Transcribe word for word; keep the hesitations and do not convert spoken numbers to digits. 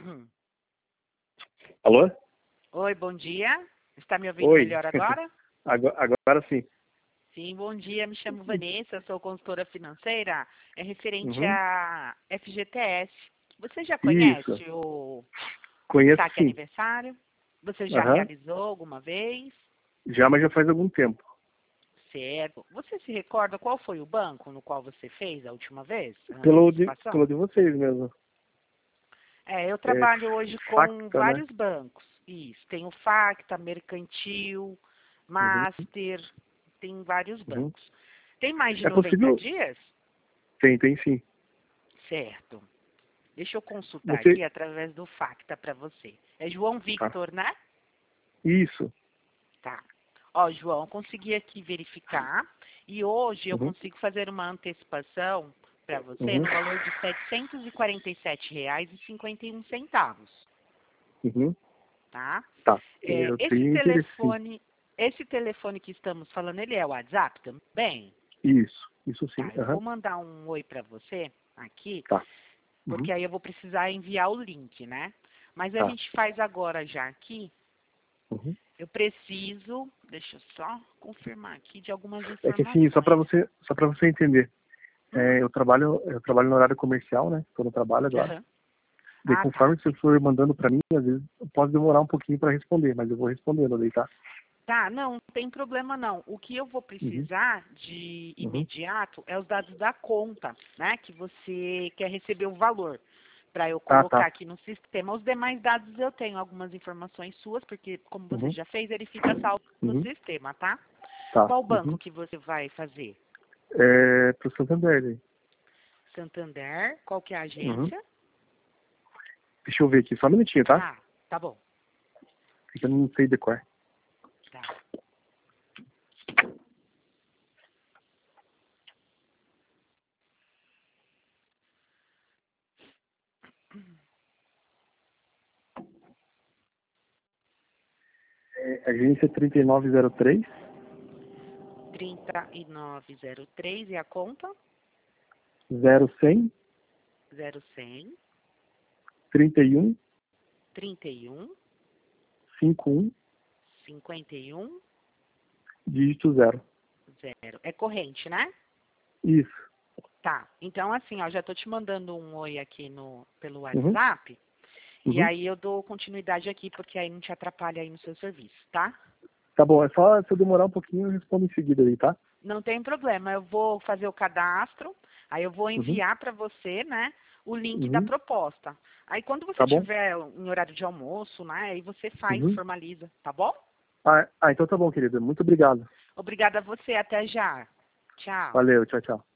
Hum. Alô? Oi, bom dia. Está me ouvindo Oi. melhor agora? agora? Agora sim. Sim, bom dia. Me chamo Vanessa, sou consultora financeira. É referente Uhum. a F G T S. Você já Isso. conhece o, o Conheço saque sim. aniversário? Você já Aham. realizou alguma vez? Já, mas já faz algum tempo. Certo. Você se recorda qual foi o banco no qual você fez a última vez? A Pelo de, antecipação? pelo de vocês mesmo. É, eu É trabalho hoje com Facta, né? vários bancos. Isso. Tem o Facta, Mercantil, Uhum. Master, tem vários Uhum. bancos. Tem mais de É noventa possível? dias? Tem, tem sim. Certo. Deixa eu consultar Você... aqui através do Facta para você. É João Tá. Victor, né? Isso. Tá. Ó, João, eu consegui aqui verificar e hoje eu Uhum. consigo fazer uma antecipação para você Uhum. no valor de setecentos e quarenta e sete reais e cinquenta e um centavos, Uhum. tá? Tá. É, Eu esse tenho interesse sim. telefone, esse telefone que estamos falando, ele é o WhatsApp também? Isso. Isso sim. Tá, eu Aham. vou mandar um oi para você aqui, Tá. Uhum. porque aí eu vou precisar enviar o link, né? Mas a Tá. gente faz agora já aqui. Uhum. Eu preciso, deixa eu só confirmar aqui de algumas É que assim, só para informações. você, só para você entender, Hum, é, eu trabalho, eu trabalho no horário comercial, né? Estou no trabalho agora. aham. Daí, Ah, tá. conforme você for mandando para mim, às vezes pode demorar um pouquinho para responder, mas eu vou respondendo daí, tá? Tá, não, não tem problema não. O que eu vou Uhum. precisar de Uhum. imediato é os dados da conta, né? Que você quer receber o valor, para eu Ah, colocar tá. aqui no sistema. Os demais dados eu tenho algumas informações suas, porque como você Uhum. já fez, ele fica salvo no Uhum. sistema, tá? Tá. Qual Uhum. banco que você vai fazer? É pro Santander, daí. Santander, qual que é a Uhum. agência? Deixa eu ver aqui, só um minutinho, tá? Ah, tá bom. Porque eu não sei decor. Tá. É, agência trinta e nove zero três, trinta e nove zero três e a conta? zero cem, zero cem, trinta e um, trinta e um, cinquenta e um, cinquenta e um, dígito zero. zero. É corrente, né? Isso. Tá. Então, assim, ó, já tô te mandando um oi aqui no, pelo Uhum. WhatsApp. E Uhum. aí eu dou continuidade aqui, porque aí não te atrapalha aí no seu serviço, tá? Tá bom, é só se eu demorar um pouquinho, eu respondo em seguida aí, tá? Não tem problema. Eu vou fazer o cadastro, aí eu vou Uhum. enviar para você, né, o link da Uhum. proposta. Aí quando você Tá bom? tiver em horário de almoço, né, aí você faz, Uhum. formaliza, tá bom? Ah, ah, então tá bom, querida. Muito obrigado. Obrigada a você. Até já. Tchau. Valeu, tchau, tchau.